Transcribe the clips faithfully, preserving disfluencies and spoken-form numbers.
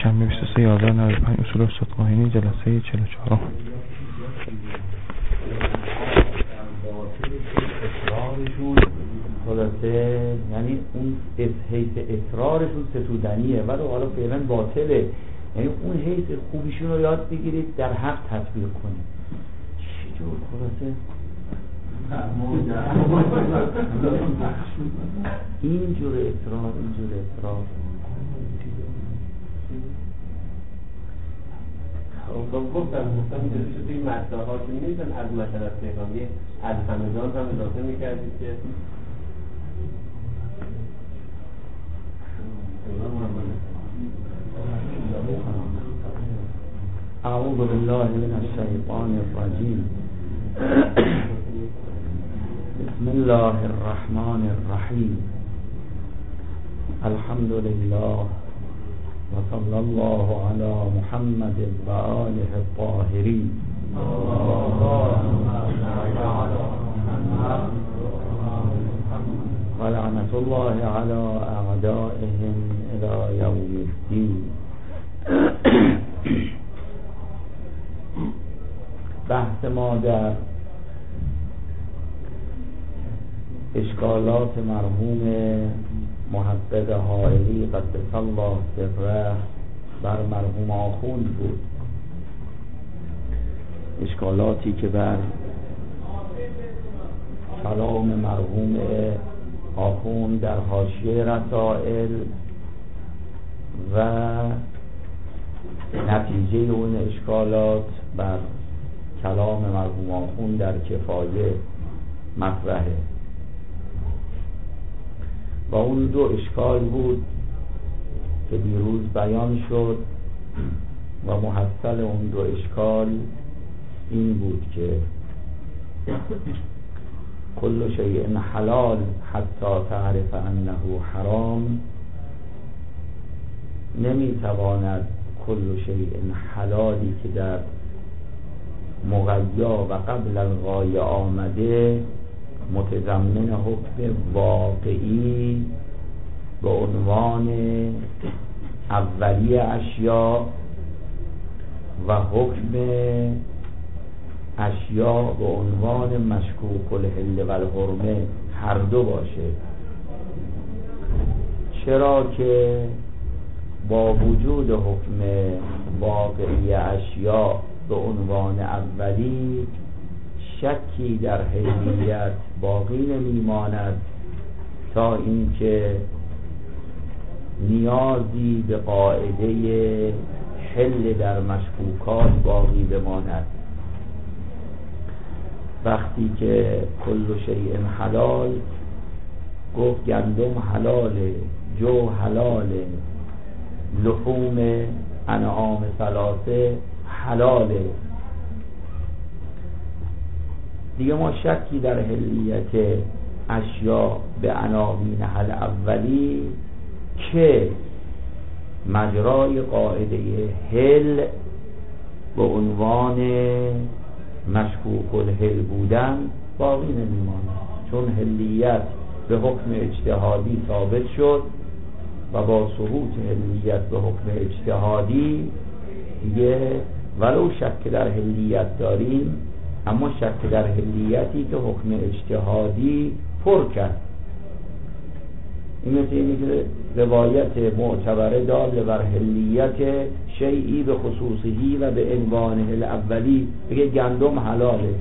شنبه بیست و سه یازده نود و پنج اصول استاد قاهینی جلسه چهل و چهار. اصرارشون خلاصه یعنی اون حیث اصرارشون ستودنیه ولی حالا فعلا باطله، یعنی اون حیث خوبیشون رو یاد بگیرید در حق تطبیق کنید. چی جور خلاصه اینجور اصرار اینجور اصرار خب گفتم گفتم که توی مدرسه ها که می‌نویسن از مشرف پیغامی از همدان هم اضافه می‌کردید که اعوذ بالله من الشیطان الرجیم بسم الله الرحمن الرحیم الحمد لله و صلی الله علی محمد و آله الطاهرین و لعنت الله علی اعدائهم الی یوم الدین. بحث ما در اشکالات مرحوم محقق حائری قدس الله سره بر مرحوم آخوند بود، اشکالاتی که بر کلام مرحوم آخوند در حاشیه رسائل و نتیجه اون اشکالات بر کلام مرحوم آخوند در کفایه مطرحه و اون دو اشکال بود که دیروز بیان شد و محصل اون دو اشکال این بود که کل شیء حلال حتی تعرف انه حرام، نمیتواند کل شیء حلالی که در مغیا و قبل الغایه آمده متضمن حکم واقعی به عنوان اولی اشیاء و حکم اشیاء به عنوان مشکوک الحل و الحرمه هر دو باشه. چرا که با وجود حکم واقعی اشیاء به عنوان اولی شکی در حلیت باقی نمیماند تا اینکه نیازی به قاعده حل در مشکوکات باقی بماند. وقتی که کل شیء حلال گفت گندم حلاله، جو حلاله، لحوم انعام ثلاثه حلاله، دیگه ما شکی در حلیت اشیاء به عناوین حل اولی که مجرای قاعده حل به عنوان مشکوک الحل بودن باقی نمیماند، چون حلیت به حکم اجتهادی ثابت شد و با ثبوت حلیت به حکم اجتهادی دیگه ولو شک در حلیت داریم اما شک در حلیتی که حکم اجتهادی پر کرد. این مثل اینی که روایت معتبره داله بر حلیت شیئی به خصوصی و به عنوانه الاولی بگه گندم حلاله.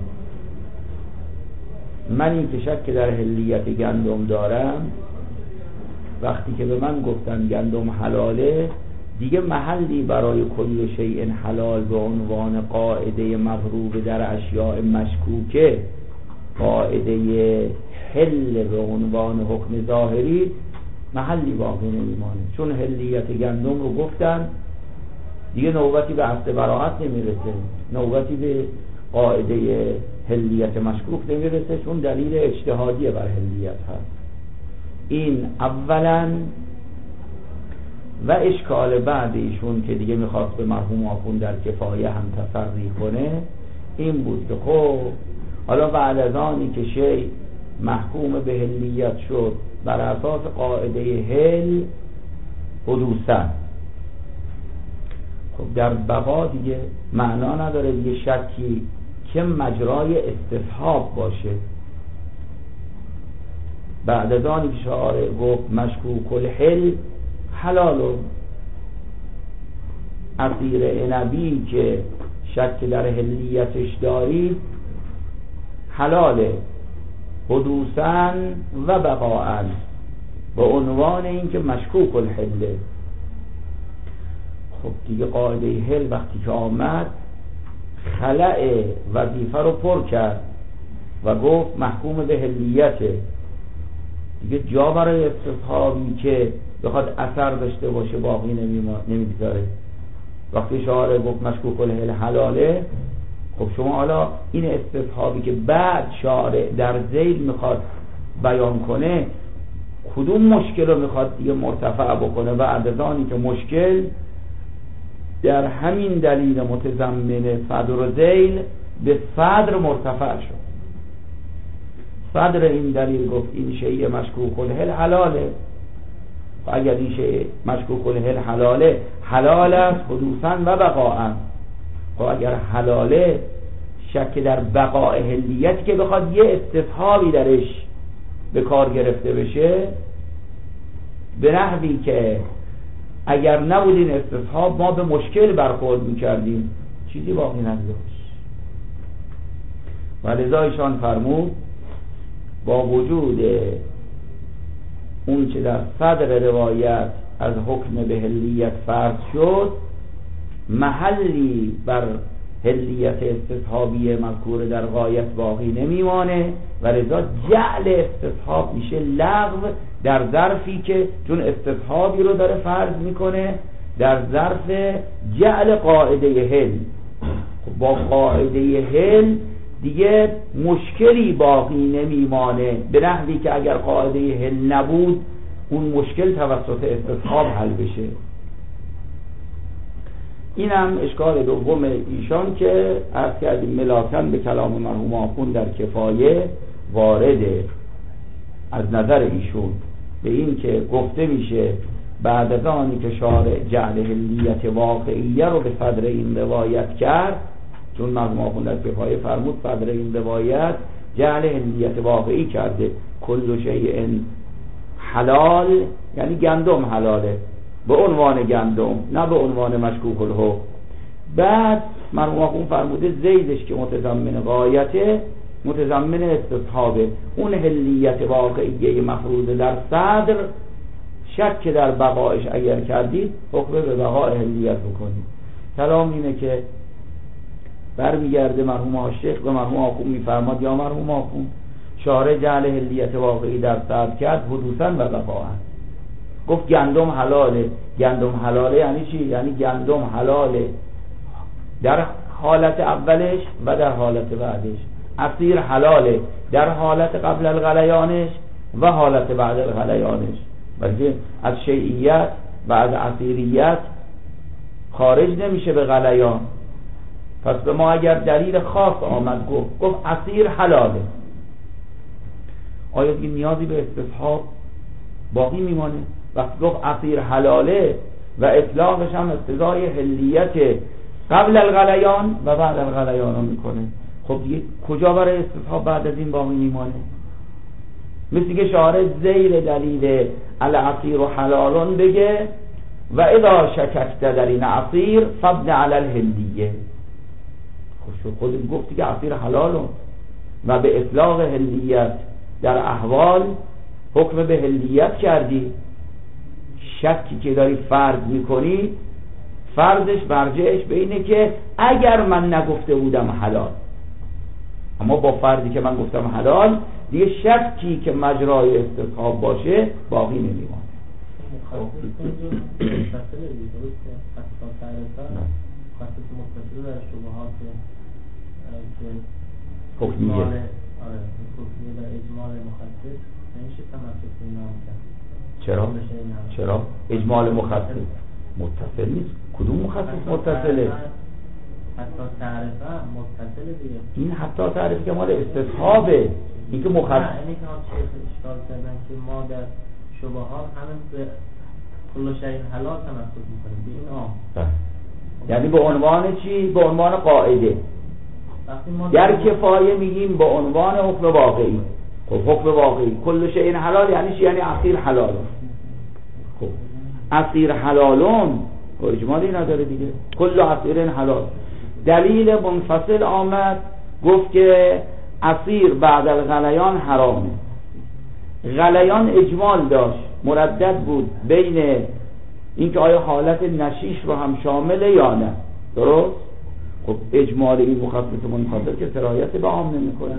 من این که شک در حلیت گندم دارم، وقتی که به من گفتن گندم حلاله دیگه محلی برای کل شیء حلال به عنوان قاعده مغروب در اشیاء مشکوکه، قاعده حل به عنوان حکم ظاهری محلی باقی نمیمانه، چون حلیت گندم رو گفتن دیگه نوبتی به اصل براءت نمیرسه، نوبتی به قاعده حلیت مشکوک نمیرسه، چون دلیل اجتهادی بر حلیت هست. این اولا. و اشکال بعد ایشون که دیگه میخواست به مرحوم آخوند در کفایه هم تفرع کنه این بود که خب حالا بعد از آنی که شیء محکوم به حلیت شد بر اساس قاعده حل حدوثا خب در بقا دیگه معنا نداره دیگه شکی که مجرای استصحاب باشه. بعد از آنی که شارع گفت مشکوک الحل حلال، عصیر عنبی که شک در حلیتش دارید حلاله حدوثاً و بقاءً، به عنوان این که مشکوک الحله. خب دیگه قاعده حل وقتی که آمد خلأ وظیفه رو پر کرد و گفت محکوم به حلیته، دیگه جا برای استصحابی که بخواد اثر داشته باشه باقی نمیگذاره. وقتی شارع گفت مشکوک الحل حلاله، خب شما حالا این استصحابی که بعد شارع در ذیل میخواد بیان کنه کدوم مشکل رو میخواد دیگه مرتفع بکنه؟ بعد از آنی که مشکل در همین دلیل متضمن صدر و ذیل به صدر مرتفع شد. صدر این دلیل گفت این شیء مشکوک الحل حلاله، و اگر این شیء مشکوک الحل حلاله حلال است حدوثاً و بقاءً. خب اگر حلاله شک در بقاء حلیت که بخواد یه استصحابی درش به کار گرفته بشه به نحوی که اگر نبود این استصحاب ما به مشکل برخورد میکردیم، چیزی باقی نداشت. و لذا ایشان فرمود با وجود اون چه در صدر روایت از حکم به حلیت فرض شد، محلی بر حلیت استصحابی مذکور در غایت باقی نمیمانه و لذا جعل استصحاب میشه لغو در ظرفی که چون استصحابی رو داره فرض میکنه در ظرف جعل قاعده حل. با قاعده حل دیگه مشکلی باقی نمیمانه، به نحوی که اگر قاعده حل نبود اون مشکل توسط استصحاب حل بشه. این هم اشکال دوم ایشان که عرض کردیم ملاکن به کلام مرحوم آخوند در کفایه وارده از نظر ایشون به این که گفته میشه بعد از آنی که شارع جعل حلیت واقعیه رو به صدر این روایت کرد، چون مرحوم آخوند در کفایه فرمود صدر این روایت جعل حلیت واقعی کرده، کل شیء حلال یعنی گندم حلاله به عنوان گندم نه به عنوان مشکوک الحکم. بعد مرحوم آخوند فرموده زیدش که متضمن غایته متضمن استصحابه، اون حلیت واقعیه مفروض در صدر شک در بقایش اگر کردید حکم به بقای حلیت بکنید. کلام اینه که برمیگرده مرحوم عاشق به مرحوم آخوند میفرماد یا مرحوم آخوند شارع جعل حلیت واقعی در صدر کرد حدوثاً و بقاءً. گفت گندم حلاله، گندم حلاله یعنی چی؟ یعنی گندم حلاله در حالت اولش و در حالت بعدش. عصیر حلاله در حالت قبل الغلیانش و حالت بعد الغلیانش، بلکه از شیعیت و از عصیریت خارج نمیشه به غلیان. پس به ما اگر دلیل خاص آمد گفت گفت عصیر حلاله، آیا دیگه نیازی به استصحاب باقی میمانه؟ وقتی گفت عصیر حلاله و اطلاقش هم اقتضای حلیت قبل الغلیان و بعد الغلیان رو میکنه، خب دیگه کجا برای استصحاب بعد از این باقی میمانه؟ مثل که شارع زیر دلیل العصیر و حلالون بگه و اذا شککت در این عصیر فبن علی الحلیه. خب خود گفتی که عصیر حلالون و به اطلاق حلیت در احوال حکم به حلیت کردی، شکی که داری فرض میکنی فرضش مرجعش به اینه که اگر من نگفته بودم حلال، اما با فرضی که من گفتم حلال دیگه شکی که مجرای استصحاب باشه باقی نمیمونه. حکمیه چرا؟ چرا؟ اجمال مخصص متصل نیست. کدوم مخصص متصله؟ حتی تعریفه متصل دیگه. این حتی تعریفی که مال استصحابه، این که مخصص نه اینی که ها چه اشکال کردن که ما در شبهات همین به کل شیء حلال تمسک میکنیم به این آم. یعنی به عنوان چی؟ به عنوان قاعده. در کفایه میگیم به عنوان حکم واقعی. خب حکم واقعی کل شیء حلال یعنی چی؟ یعنی عصیر حلال. خب عصیر حلالون اجمالی نداره دیگه، کل عصیر حلال. دلیل منفصل آمد گفت که عصیر بعد الغلیان حرامه. غلیان اجمال داشت، مردد بود بین اینکه آیا حالت نشیش رو هم شامله یا نه. درست؟ خب اجمال این مخصص منفصل که سرایت به عام نمی‌کنه.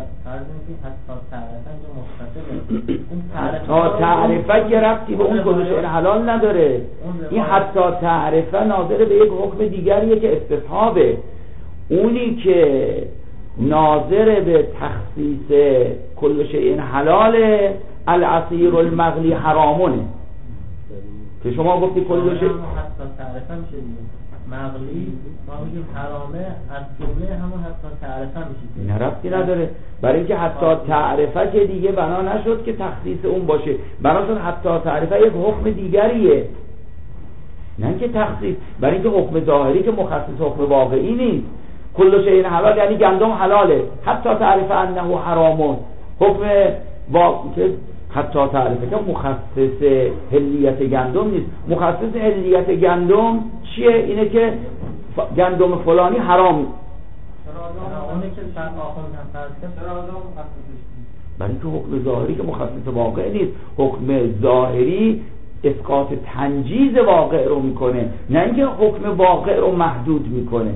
حتی تعرفه که ربطی به اون کل شیء حلال نداره. این حتی تعرفه ناظر به یک حکم دیگریه که استصحابه. اونی که ناظر به تخصیص کل شیء حلال العصیر المغلی حرامونه که شما گفتی کل شیء حتی تعرفه میشه دیگه. مغلی ما میگیم حرامه از جمله همون حتی تعرفه میشه. نه ربطی نداره، برای اینکه حتی تعرفه که دیگه بنا نشد که تخصیص اون باشه، بنا شد حتی تعرفه یک حکم دیگریه، نه که تخصیص. برای اینکه حکم ظاهری که مخصص حکم واقعی نیست. کل شیء حلال یعنی گندم حلاله، حتی تعرفه انه حرامون. حکم واقعی که حتی تعرفه که مخصص حلیت گندم نیست. مخصص حلیت گندم چیه؟ اینه که گندم فلانی حرام. اونه که بعد آخوند هم فرض برای اینکه حکم ظاهری که مخصص واقع نیست. حکم ظاهری اسقاط تنجیز واقع رو میکنه، نه اینکه حکم واقع رو محدود میکنه.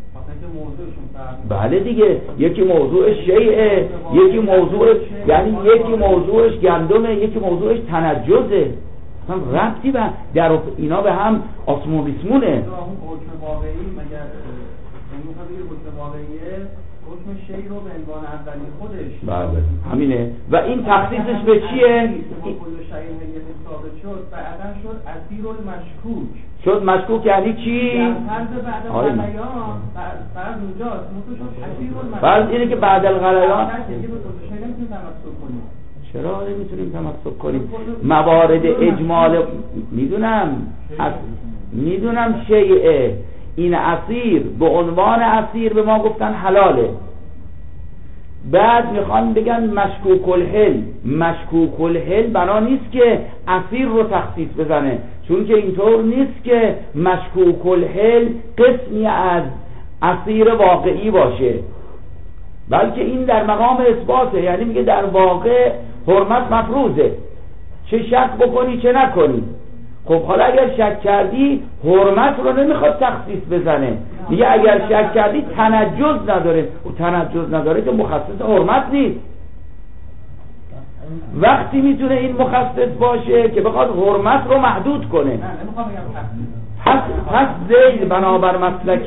بله دیگه، یکی موضوع شیعه، یکی موضوع یعنی یکی موضوعش گندمه، یکی موضوعش تنجزه. اصلا ربطی به در اینا به هم آسمون ریسمونه. حکم واقعی مگر حکم واقعیه حکم شیع رو به عنوان اولی خودش. بله همینه. و این تخصیصش به چیه؟ کل شیء حلیت ثابت شد بعداً شد اسیر المشکوک. شد مشکوک یعنی چی؟ در فرض بعد الغلیان فرض اونجاست متوجه اسیر المشکوک. فرض اینه که بعد الغلیان چرا نمیتونیم تمسک کنیم؟ موارد اجمال میدونم میدونم شیعه این اسیر به عنوان اسیر به ما گفتن حلاله، بعد میخوان بگن مشکوک الحل. مشکوک الحل بنا نیست که اسیر رو تخصیص بزنه، چون که اینطور نیست که مشکوک الحل قسمی از اسیر واقعی باشه، بلکه این در مقام اثباته. یعنی میگه در واقع حرمت مفروضه، چه شک بکنی چه نکنی. خب حالا اگر شک کردی حرمت رو نمیخواد تخصیص بزنه، میگه اگر شک کردی تنجز نداره. و تنجز نداره که مخصص حرمت نیست. وقتی میتونه این مخصص باشه که بخواد حرمت رو محدود کنه. نه نمیخوام بگم تخصیص. پس پس زید بنابر مسلک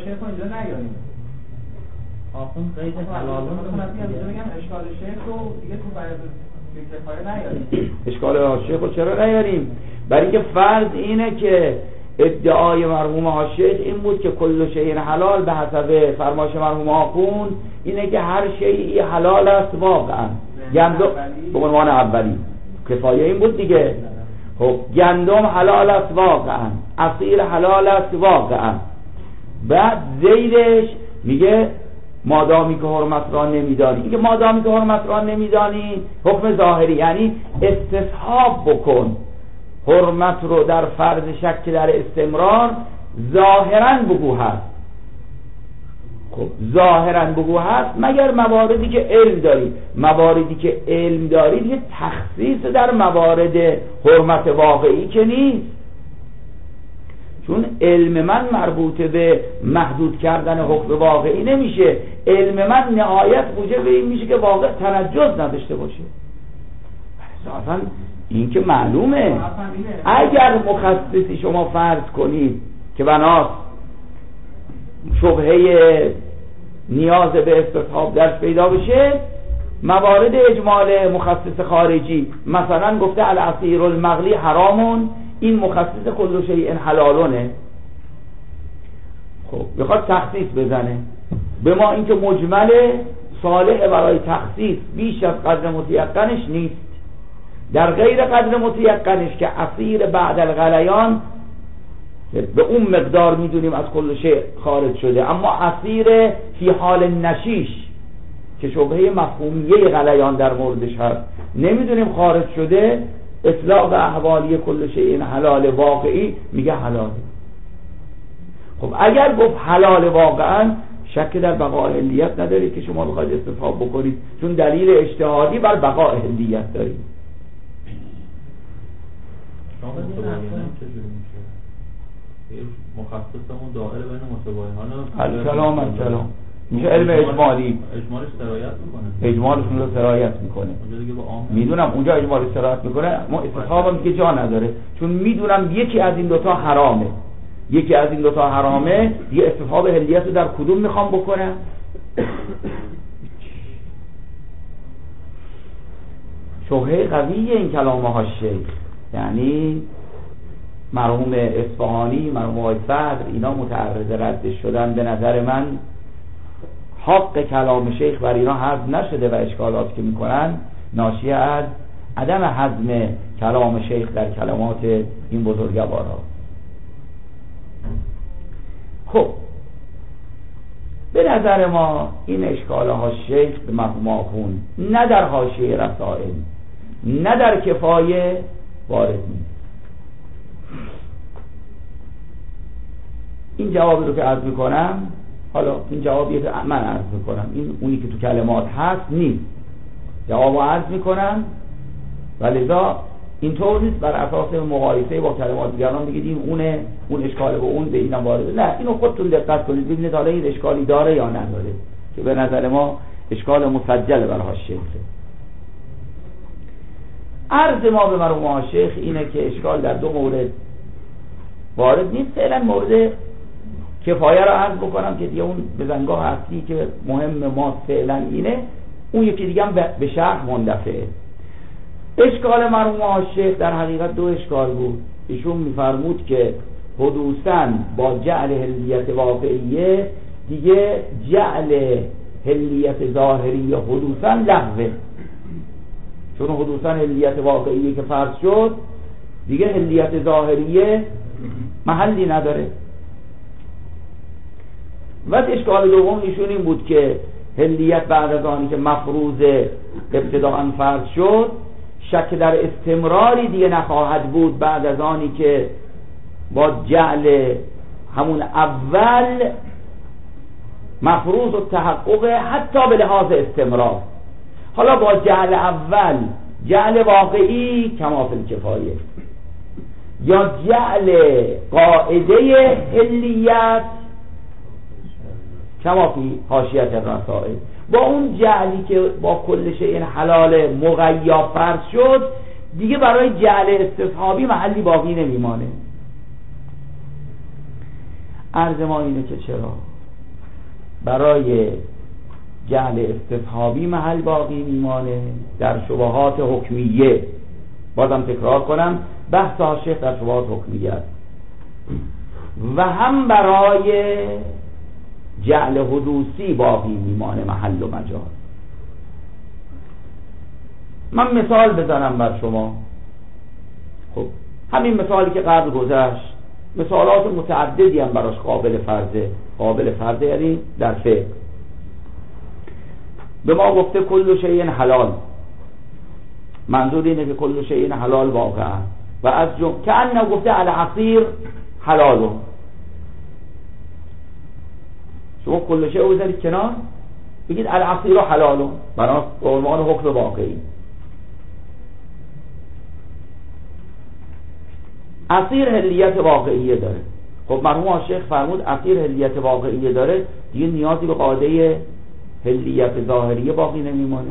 آخون قید حلالون رو بگم اشکال شیخ رو دیگه تو برای کفایه نیاریم. اشکال شیخ رو چرا نیاریم؟ برای اینکه فرض اینه که ادعای مرحوم عاشق این بود که کل شیء حلال به حسب فرمایش مرحوم آخوند اینه که هر شیئی حلال است واقعا. گندم به عنوان اولی کفایه این بود دیگه. خب گندم حلال است واقعا، عصیر حلال است واقعا. بعد زیدش میگه مادامی که حرمت را نمیدانی. این که مادامی که حرمت را نمیدانی حکم ظاهری، یعنی استصحاب بکن حرمت رو در فرض شک در استمرار ظاهرا بگو هست. خب ظاهرا بگو هست مگر مواردی که علم داری. مواردی که علم داری یه تخصیص در موارد حرمت واقعی که نیست، چون علم من مربوط به محدود کردن حکم واقعی نمیشه. علم من نهایت موجب به این میشه که واقع تنجز نداشته باشه. اصلا این که معلومه. اگر مخصصی شما فرض کنید که بناست شبهه نیاز به استصحاب درش پیدا بشه، موارد اجمال مخصص خارجی مثلا گفته العصیر المغلی حرامون، این مخصص کل شیء حلالونه. خب بخواد تخصیص بزنه به ما اینکه مجمل صالح برای تخصیص بیش از قدر متیقنش نیست. در غیر قدر متیقنش که عصیر بعد الغلیان به اون مقدار میدونیم از کل شیء خارج شده. اما اسیر فی حال نشیش که شبهه مفهومیه غلیان در موردش هست نمیدونیم خارج شده، اطلاق احوالی کل شیء حلال واقعی میگه حلاله. خب اگر گفت حلال واقعا شک در بقاء علیت نداری که شما بخواید استصحاب بکنید، چون دلیل اجتهادی بر بقاء علیت دارید. شما متباینان چجوری میشه؟ مخصصمون دائره بین متباینان الکلام الکلام میشه علم اجمالی، اجمالش سرایت میکنه، اجمالشون رو سرایت میکنه. میدونم اونجا اجمالش سرایت میکنه، ما استصحابم که جا نداره، چون میدونم یکی از این دوتا حرامه، یکی از این دوتا حرامه، دیگه استصحاب حلیت رو در کدوم میخوام بکنم؟ شبهه قویه این کلامه ها شیخ، یعنی مرحوم اصفهانی، مرحوم آقای صدر، اینا متعرض ردش شدن. به نظر من حق کلام شیخ بر اینا حذف نشده و اشکالاتی که میکنن ناشی از عدم هضم کلام شیخ در کلمات این بزرگوارا. خب به نظر ما این اشکاله ها شیخ به مرحوم آخوند نه در حاشیه رسائل نه در کفایه وارد نیست. این جوابی رو که عرض میکنم، حالا این جوابی که من عرض میکنم، این اونی که تو کلمات هست نیست، جوابو عرض میکنم و لذا اینطور نیست بر اساس مقایسه با کلمات دیگران بگید این اونه، اون اشکال به اون به اینم وارد. نه، اینو خودتون دقت کنید ببینید حالا این اشکالی داره یا نداره، که به نظر ما اشکال مسجل بر حاشیه. عرض ما به مرحوم شیخ اینه که اشکال در دو مورد وارد نیست. فعلا مورد کفایه رو عرض بکنم که دیگه اون بزنگاه اصلی که مهم ما فعلا اینه، اون یکی دیگه هم به شرح مندفعه. اشکال مرحوم شیخ در حقیقت دو اشکال بود. ایشون میفرمود که حدوثاً با جعل حلیت واقعیه دیگه جعل حلیت ظاهریه حدوثاً لغوه، چون حدوثاً حلیت واقعیه که فرض شد دیگه حلیت ظاهریه محلی نداره. و اشکال دوم ایشون این بود که حلیت بعد از آنی که مفروض ابتداءً فرض شد شک در استمراری دیگه نخواهد بود بعد از آنی که با جعل همون اول مفروض و تحقق حتی به لحاظ استمرار. حالا با جعل اول جعل واقعی کما فی الکفایه یا جعل قاعده حلیت کما فی حاشیه الرسائل، با اون جعلی که با کل شیء حلال مغیا فرض شد دیگه برای جعل استصحابی محلی باقی نمیمانه. عرض ما اینه که چرا برای جعل استصحابی محل باقی میمانه در شبهات حکمیه. بازم تکرار کنم بحث ها شیخ در شبهات حکمیه است، و هم برای جعل حدوثی باقی میمانه محل و مجال. من مثال بزنم بر شما. خب همین مثالی که قبل گذشت مثالات متعددی هم براش قابل فرضه. قابل فرضه یعنی در فقه به ما گفته کل شیء حلال، منظور اینه که کل شیء حلال واقعا، و از جمله که انه گفته العصیر حلالو. شما کل شیء رو بذارید کنار بگید العصیر حلالو بنا به عنوان حکم واقعی. عصیر حلیت واقعیه داره. خب مرحوم شیخ فرمود عصیر حلیت واقعیه داره دیگه نیازی به قاعده حلیت ظاهریه باقی نمیمونه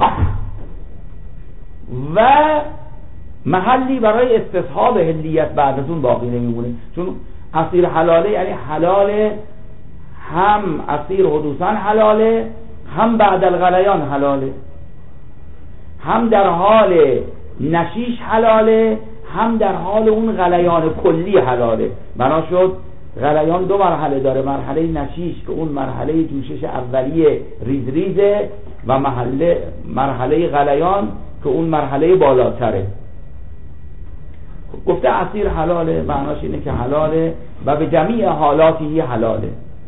و محلی برای استصحاب حلیت بعد از اون باقی نمیمونه، چون عصیر حلاله یعنی حلاله، هم عصیر حدوثاً حلاله هم بعد الغلیان حلاله، هم در حال نشیش حلاله هم در حال اون غلیان کلی حلاله. بنا شد غلیان دو مرحله داره، مرحله نشیش که اون مرحله جوشش اولیه ریز ریزه و مرحله مرحله غلیان که اون مرحله بالاتره. گفته عصیر حلاله، معناش اینه که حلاله و به جمیع حالاتی حلاله.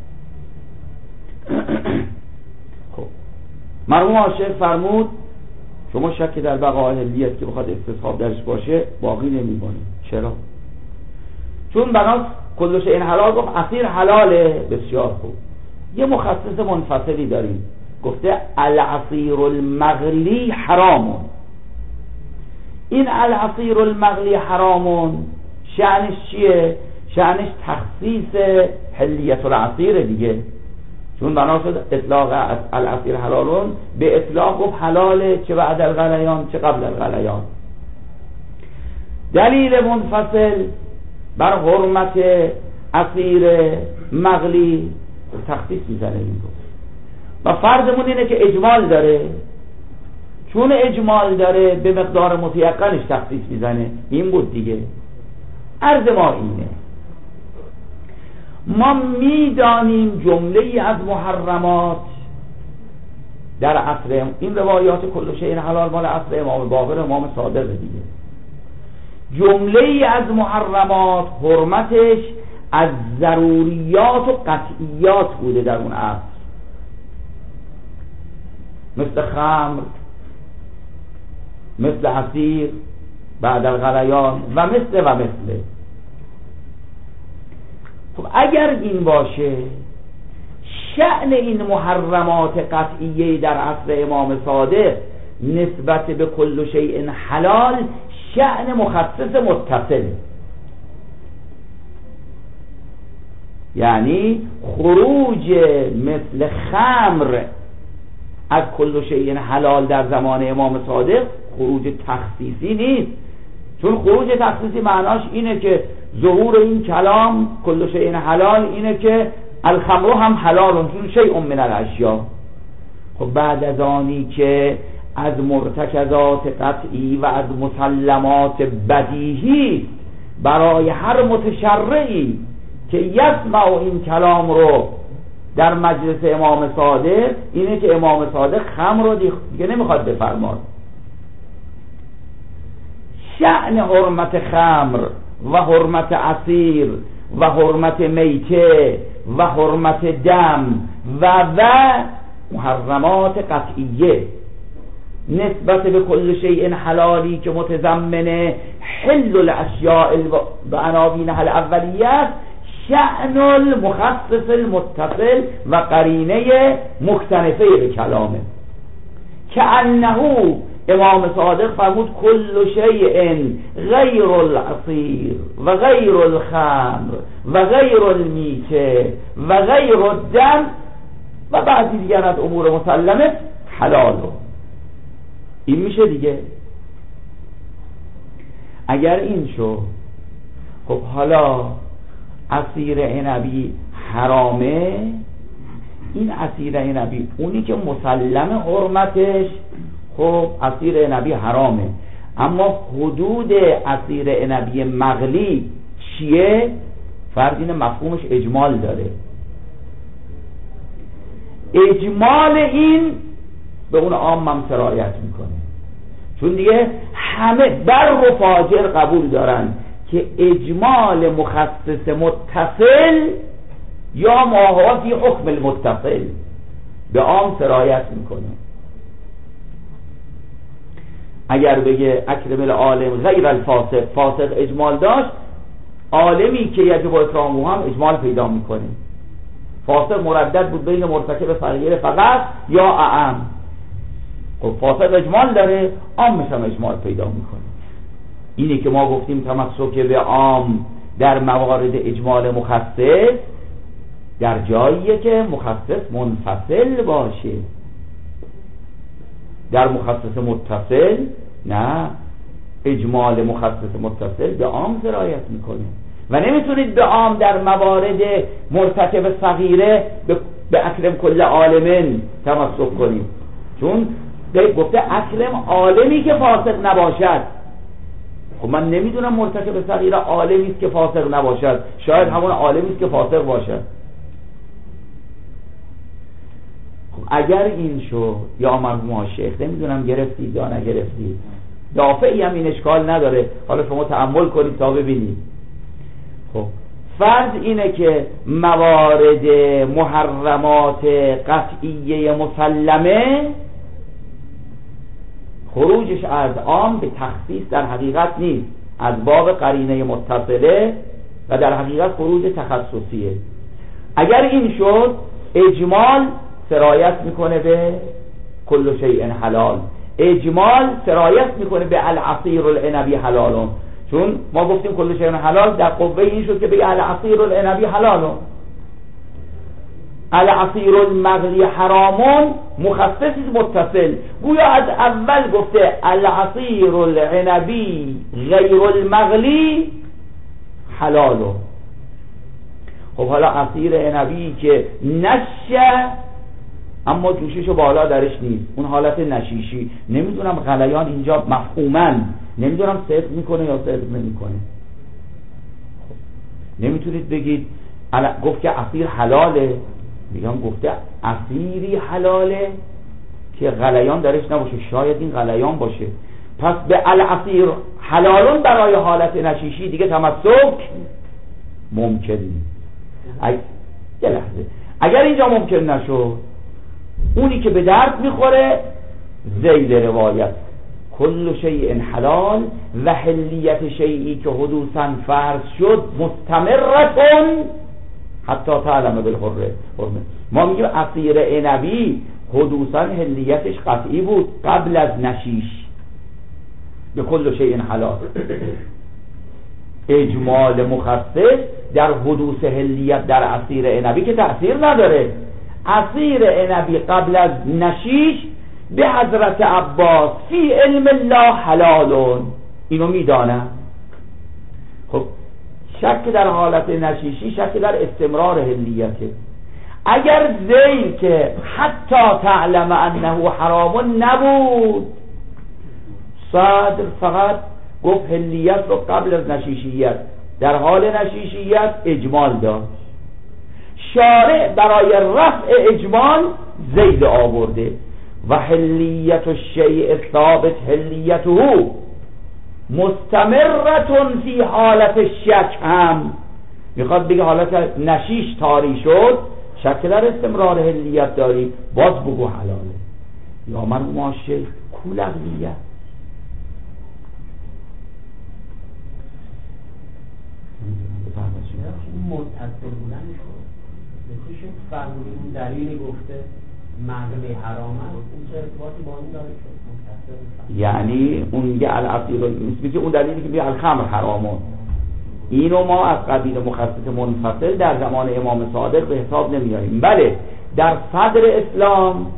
خب مرحوم عاشق فرمود شما شک در بقای حلیت که بخواد استصحاب درش باشه باقی نمیمونه. چرا؟ چون بناس کل شیء حلال گفت عصیر حلاله. بسیار خوب، یه مخصص منفصلی داریم، گفته العصیر المغلی حرامون. این العصیر المغلی حرامون شأنش چیه؟ شأنش تخصیص حلیت العصیر دیگه، چون بنا شد اطلاق العصیر حلالون به اطلاق گفت حلاله، چه بعد الغلیان چه قبل الغلیان. دلیل منفصل بر حرمت عصیر مغلی تخصیص میزنه این گفت و فرضمون اینه که اجمال داره، چون اجمال داره به مقدار متیقنش تخصیص میزنه. این بود دیگه. عرض ما اینه، ما میدانیم جمله از محرمات در عصر این روایات کل شیء حلال مال عصر امام باقر امام صادق دیگه، جمله از محرمات حرمتش از ضروریات و قطعیات بوده در اون عصر، مثل خمر، مثل عصیر بعد الغلیان و مثل و مثل. خب اگر این باشه شأن این محرمات قطعیه در عصر امام صادق نسبت به کل شیء حلال شأن مخصص متصل، یعنی خروج مثل خمر از کل شیء حلال در زمان امام صادق خروج تخصیصی نیست، چون خروج تخصیصی معناش اینه که ظهور این کلام کل شیء حلال اینه که الخمر هم حلال چون شیء من الاشیاء. خب بعد از آنی که از مرتکزات قطعی و از مسلمات بدیهی برای هر متشرعی که یسمع این کلام رو در مجلس امام صادق اینه که امام صادق خمر رو دیگه نمیخواد بفرماد. شأن حرمت خمر و حرمت عصیر و حرمت میته و حرمت دم و و محرمات قطعیه نسبت به کل شیء حلالی که متضمن حل الاشیاء و عناوینها الاولیه است، شأن المخصص المتصل و قرینه مختلفه به کلامه که انه امام صادق فرمود کل شیء غیر العصیر و غیر الخمر و غیر المیته و غیر الدم و بعضی دیگر از امور مسلمه حلال. این میشه دیگه. اگر این شو، خب حالا عصیر عنبی حرامه، این عصیر عنبی اونی که مسلم حرمتش، خب عصیر عنبی حرامه، اما حدود عصیر عنبی مغلی چیه؟ فرض اینه مفهومش اجمال داره. اجمال این به اون عام هم سرایت میکنه، چون دیگه همه بر و فاجر قبول دارن که اجمال مخصص متصل یا ما هو فی حکم المتصل به عام سرایت میکنه. اگر بگه اکرم العالم غیر الفاسق، فاسق اجمال داشت، عالمی که یجب اکرامه هم اجمال پیدا میکنه. فاسق مردد بود بین مرتکب صغیر فقط یا اعم، خب فاسق اجمال داره، عامش هم اجمال پیدا میکنه. اینی که ما گفتیم تمسک به عام در موارد اجمال مخصص در جاییه که مخصص منفصل باشه، در مخصص متصل نه. اجمال مخصص متصل به عام سرایت میکنه و نمیتونید به عام در موارد مرتکب صغیره به اکرم کل عالمین تمسک کنید، چون گفته اکرم عالمی که فاسق نباشد. خب من نمیدونم مرتکب صغیره عالمی است که فاسق نباشد، شاید همون عالمی است که فاسق باشد. خب اگر این شو یا مرحوم شیخ نمیدونم گرفتید یا نگرفتید، دافعی هم این اشکال نداره، حالا شما تأمل کنید تا ببینید. خب فرض اینه که موارد محرمات قطعیه مسلمه خروجش از عام به تخصیص در حقیقت نیست، از باب قرینه متصله و در حقیقت خروج تخصصیه. اگر این شد اجمال سرایت میکنه به کل شیء حلال، اجمال سرایت میکنه به العصیر العنبی حلالون، چون ما گفتیم کل شیء حلال در قوه این شد که بگه العصیر العنبی حلالون. العصیر المغلی حرامون مخصصی متصل، گویا از اول گفته العصیر العنبی غیر المغلی حلالون. خب حالا عصیر عنبی که نشه اما جوشش بالا درش نیست، اون حالت نشیشی، نمیدونم غلیان اینجا مفهومن، نمیدونم صدق میکنه یا صدق نمیکنه. خب نمیتونید بگید گفت که عصیر حلاله، میگم گفته عصیری حلاله که غلیان درش نباشه، شاید این غلیان باشه، پس به العصیر حلالون برای حالت نشیشی دیگه تمسک ممکن نیست. اگر... یه لحظه اگر اینجا ممکن نشد، اونی که به درد میخوره ذیل روایت کل شیء حلال و حلیت شیئی که حدوثاً فرض شد مستمرتون حتی تعلم بالحره. ما میگیم عصیر عنبی حدوثاً حلیتش قطعی بود قبل از نشیش به کل شیء حلال. اجمال مخصص در حدوث حلیت در عصیر عنبی که تأثیر نداره. عصیر عنبی قبل از نشیش به حضرت عباس فی علم الله حلالون، اینو میدانم. خب شک در حالت نشیشی شک در استمرار حلیته. اگر ذیل که حتی تعلم انه حرام نبود، صدر فقط گفت حلیت رو قبل از نشیشیت، در حال نشیشیت اجمال داشت. شارع برای رفع اجمال ذیل آورده و حلیت الشیء ثابت حلیته مستمرتون فی حالت شک، هم میخواد بگه حالت نشیش طاری شد، شک در استمرار حلیت داری، باز بگو حلاله. یا من ماشه کولغلیت متصل بودن شد نتیشه فرمودی اون دلیلی گفته مغلی حرام است، اون چه ارتباطی با این داره شد متصل؟ یعنی اون میگه العصیر مثل اون دلیلی که میگه الخمر حرامون، اینو ما از قبیل مخصص منفصل در زمان امام صادق به حساب نمیاریم. بله در صدر اسلام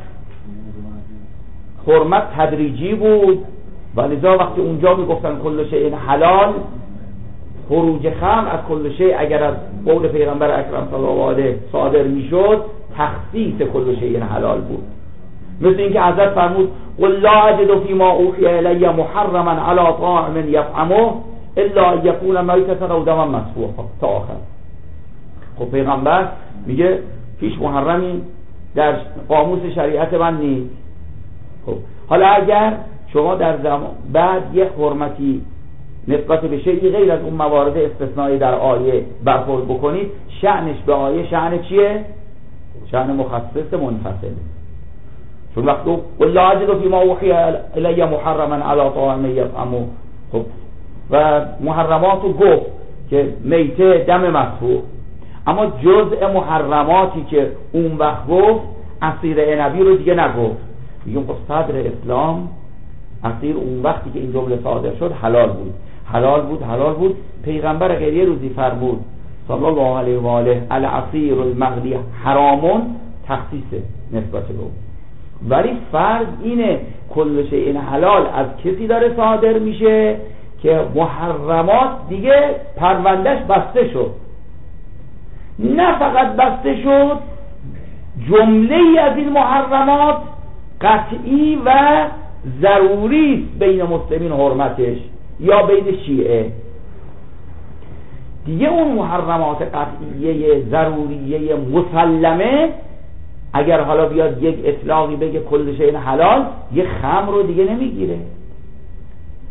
حرمت تدریجی بود و لذا وقتی اونجا میگفتن کل شیء حلال، خروج خمر از کل شیء اگر از قول پیغمبر اکرم صلی الله علیه صادر میشد تخصیص کل شیء حلال بود. مثل اینکه حضرت فرمود قل لا اجد فیما اوحی الی محرما علی طاعم یطعمه الا یکون میتة او دما مسفوحا تا آخر. خب پیغمبر میگه هیچ محرمی در قاموس شریعت من نیست. خب حالا اگر شما در زمان بعد یک حرمتی نسبت به شیئی غیر از اون موارد استثنایی در آیه برخورد بکنید، شأنش به آیه شأن چیه؟ شأن مخصص منفصل. چون وقتی قل لا اجد فیما اوحی الی محرما علی طاعم یطعمه، خب و محرماتو گفت که میته دم مسفوح، اما جزء محرماتی که اون وقت گفت عصیر عنبی رو دیگه نگفت. میگم خب صدر اسلام عصیر اون وقتی که این جمله صادر شد حلال بود حلال بود حلال بود. پیغمبر غیر یه روزی فرمود صلی الله علیه و آله العصیر المغلی حرامون، تخصیصه نسبت به اون. ولی فرض اینه کل شیء حلال از کسی داره صادر میشه که محرمات دیگه پروندهش بسته شد. نه فقط بسته شد، جمله ای از این محرمات قطعی و ضروری است بین مسلمین حرمتش یا بین شیعه. دیگه اون محرمات قطعیه ضروریه مسلمه اگر حالا بیاد یک اطلاقی بگه کل شیء حلال، یه خمر رو دیگه نمیگیره.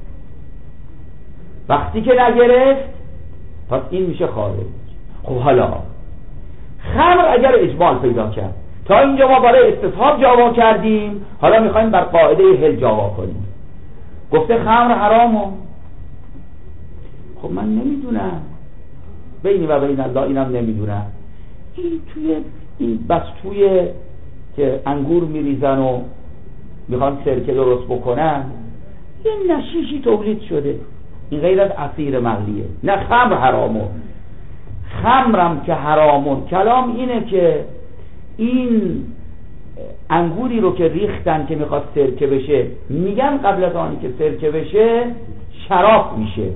وقتی که نگرفت پس این میشه خارج. خب حالا خمر اگر اجمال پیدا کرد، تا اینجا ما برای استصحاب جاوا کردیم، حالا میخوایم بر قاعده هل جاوا کنیم. گفته خمر حرامه، خب من نمیدونم، بینی و بین الله اینم نمیدونم. این توی این بس توی که انگور میریزن و میخوان سرکه درست بکنن، یه نشیشی تولید شده، این غیر از عصیر مغلیه. نه خمر حرامه، خمرم که حرامون. کلام اینه که این انگوری رو که ریختن که میخواد سرکه بشه، میگن قبل از آنی که سرکه بشه شراب میشه.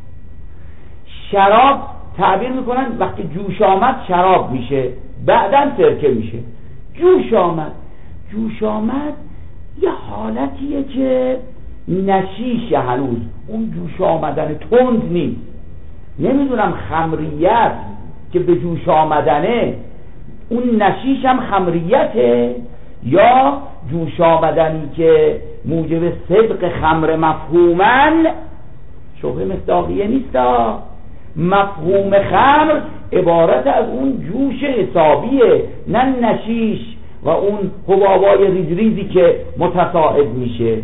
شراب تعبیر میکنن وقتی جوش آمد شراب میشه، بعدن سرکه میشه. جوش آمد، جوش آمد یه حالتیه که نشیشه، هنوز اون جوش آمدن تند نیست. نمیدونم خمریت که به جوش آمدنه اون نشیش هم خمریته یا جوش آمدنی که موجب صدق خمر مفهومن. شبه مصداقیه نیست. مفهوم خمر عبارت از اون جوش حسابیه، نه نشیش و اون حبابای ریز ریزی که متصاعد میشه.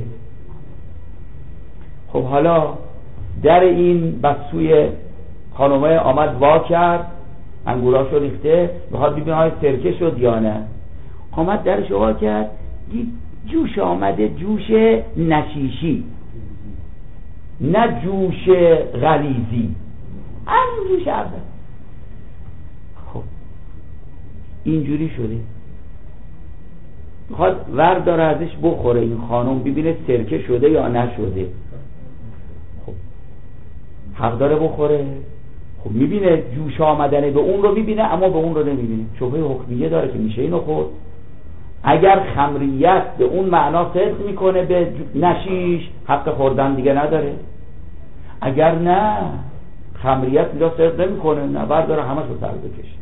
خب حالا در این بسوی خانومه آمد وا کرد، انگوراشو ریخته، میخواد ببینه های سرکه شد یا نه. آمد درشو وا کرد، دید جوش آمده، جوش نشیشی، نه جوش غلیظی، همین جوش اول. خب اینجوری شده، میخواد ورد داره ازش بخوره این خانم، ببینه سرکه شده یا نشده. خب حق داره بخوره. خب میبینه جوش آمدنه، به اون رو میبینه اما به اون رو نمیبینه. شبهه حکمیه داره که میشه اینو خورد. اگر خمریت به اون معنا صدق میکنه به نشیش، حق خوردن دیگه نداره. اگر نه خمریت اینجا صدق نمیکنه، نه بعد داره همش رو سر بکشه.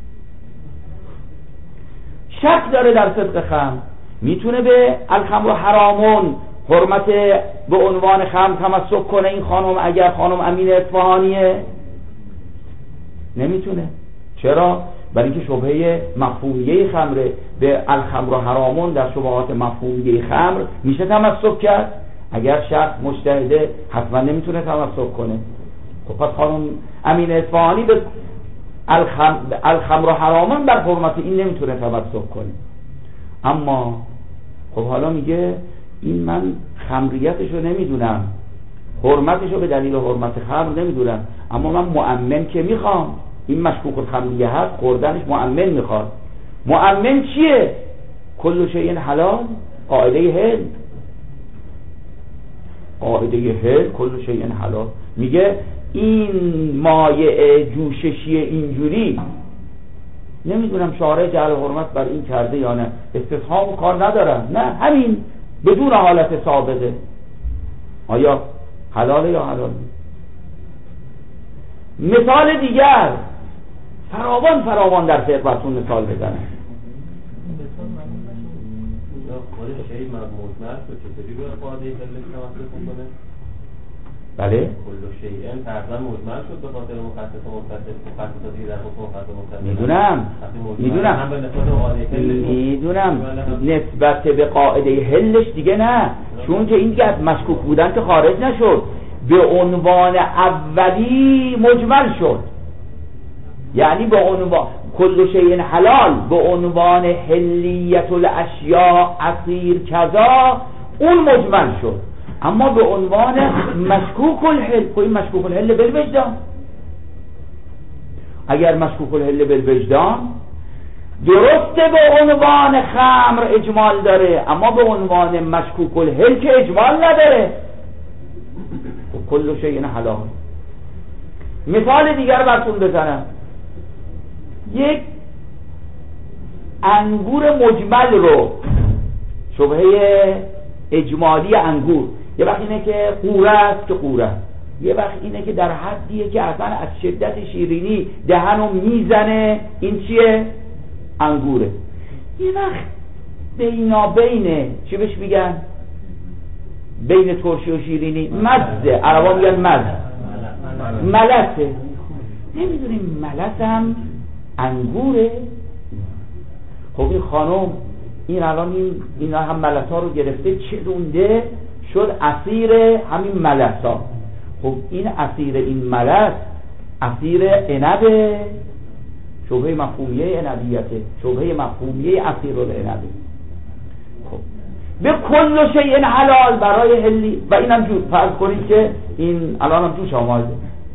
شک داره در صدق خمر، میتونه به الخمر حرامون حرمت به عنوان خمر تمسک کنه این خانم اگر خانم امین اصفهانیه؟ نمیتونه. چرا؟ برای اینکه شبهه مفهومیه خمره. به الخمر حرامون در شبهات مفهومیه خمر میشه تمسک کرد. اگر شخص مجتهده حتما نمیتونه تمسک کنه. خب پس خانم امین اصفهانی به الخمر, الخمر حرامون در حرمت این نمیتونه تمسک کنه. اما خب حالا میگه این من خمریتشو نمیدونم، حرمتشو به دلیل حرمت خمر نمیدونم، اما من مؤمن که میخوام. این مشکوک الخمریه هست، خوردنش مؤمن میخواد. مؤمن چیه؟ کل شیء حلال، قاعده هل. قاعده هل کل شیء حلال میگه این مایع جوششی اینجوری، نمیدونم شارع جعل حرمت بر این کرده یا نه، استثهام کار ندارم، نه همین بدون حالت سابقه آیا حلاله یا حلال. مثال دیگر فراوان فراوان در فقه براتون مثال بزنم. بله کل شیء تقریبا مجمل شد به خاطر مخصص متصل مخصصاتی در حکم مخصص متصل. میدونم میدونم میدونم نسبت به قاعده حلش دیگه نه، چون که این دیگه از مشکوک بودن که خارج نشد، به عنوان اولی مجمل شد. یعنی به عنوان کل شیء حلال به عنوان حلیت الاشیاء عصیر کذا اون مجمل شد، اما به عنوان مشکوک الحل، کوئی مشکوک الحل بالوجدان. اگر مشکوک الحل بالوجدان درسته به عنوان خمر اجمال داره، اما به عنوان مشکوک الحل که اجمال نداره. کل شیء حلال. مثال دیگر براتون بزنم. یک انگور مجمل رو، شبهه اجمالی انگور، یه وقت اینه که قوره است که قوره، یه وقت اینه که در حدیه که اصلا از شدت شیرینی دهنو میزنه، این چیه؟ انگوره. یه وقت بینابینه، چی بهش میگن؟ بین ترشی و شیرینی، مزه، عربا میگن مزه، ملسه. نمیدونیم ملس هم انگوره. خب این خانم این الان این اینا هم ملس ها رو گرفته چرونده شد اسیر همین ملس ها. خب این اسیر این ملس اسیر عنبه، شبهه مفهومیه عنبیته، شبهه مفهومیه اسیر العنبه. خب به کل شیء حلال برای حلی و اینم جوش. فرض کنید که این الان هم جوش آمده.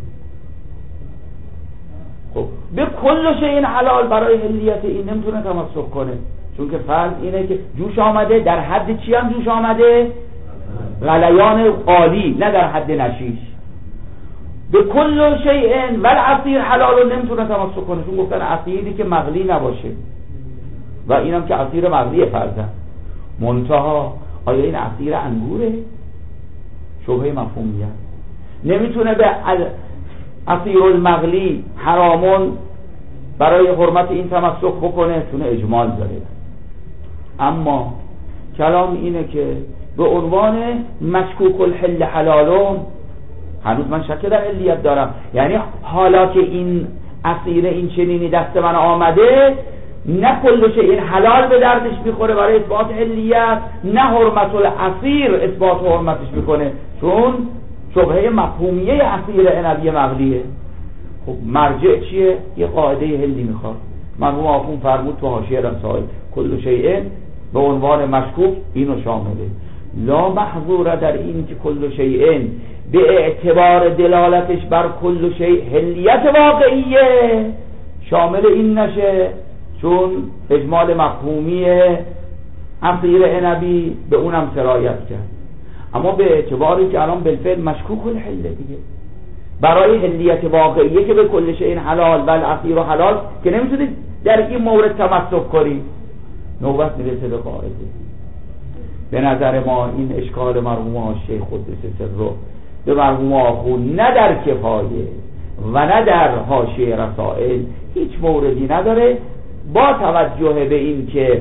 خب به کل شیء حلال برای حلیت این نمیتونه تمسک کنه، چون که فرض اینه که جوش آمده در حد چی هم جوش آمده؟ غلیان عالی، نه در حد نشیش. به کل شیء ول عصیر حلال نمیتونه تمسک کنه، چون گفتن عصیری که مغلی نباشه و اینم که عصیر مغلی فرضن. منتها آیا این عصیر انگوره؟ شبهه مفهومیه. نمیتونه به عصیر المغلی حرامون برای حرمت این تمسک بکنه، چون اجمال داره. اما کلام اینه که به عنوان مشکوک الحل حلالون، هنوز من شک در علیت دارم، یعنی حالا که این عصیر این چنینی دست من آمده، نه کل شیء حلال به دردش میخوره برای اثبات علیت، نه حرمت العصیر اثبات حرمتش میکنه، چون شبهه مفهومیه عصیر عنبی مغلیه. خب مرجع چیه؟ یه قاعده حلی میخواد. مرحوم آخوند فرمود تو حاشیه رسائل کل شیء به عنوان مشکوک اینو شامله. لا محظور در این که کل شیء به اعتبار دلالتش بر کل شیء حلیت واقعیه شامل این نشه، چون اجمال مفهومی عصیر عنبی به اونم سرایت کرد. اما به اعتباری که الان بالفعل مشکوک الحله دیگه، برای حلیت واقعیه که به کل شیء حلال و العصیر حلال که نمیتونید در این مورد تمسک کنید، نوبت میرسه به قاعده. به نظر ما این اشکال مرحوم شیخ قدس سره به مرحوم آخوند نه در کفایه و نه در حاشیه رسائل هیچ موردی نداره، با توجه به این که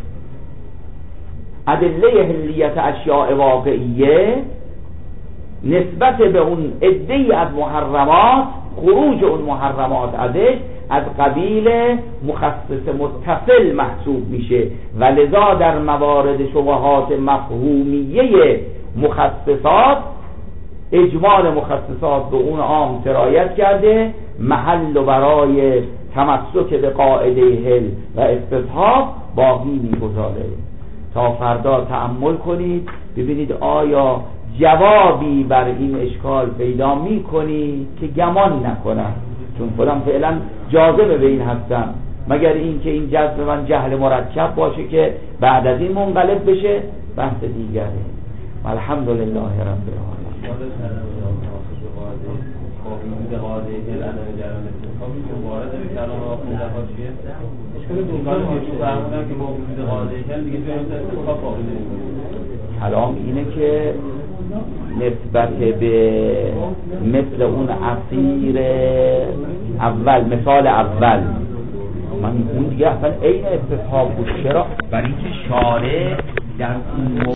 ادله حلیت اشیاء واقعیه نسبت به اون عده‌ای از محرمات، خروج اون محرمات ازش از قبیل مخصص متصل محسوب میشه و لذا در موارد شبهات مفهومیه مخصصات اجمال مخصصات به اون عام سرایت کرده، محل و برای تمسک به قاعده حل و استصحاب باقی میگذاره. تا فردا تأمل کنید ببینید آیا جوابی بر این اشکال پیدا میکنید که گمان نکنم، چون خودم فعلا جاذبه به این هستم، مگر این که این جذب من جهل مرکب باشه که بعد از این منقلب بشه بحث دیگره. الحمدلله رب العالمین. کلام اینه که نسبت به مثل اون عصیر اول، مثال اول من اون دیگه اصلا عین استصحاب بود. چرا؟ برای اینکه شارع در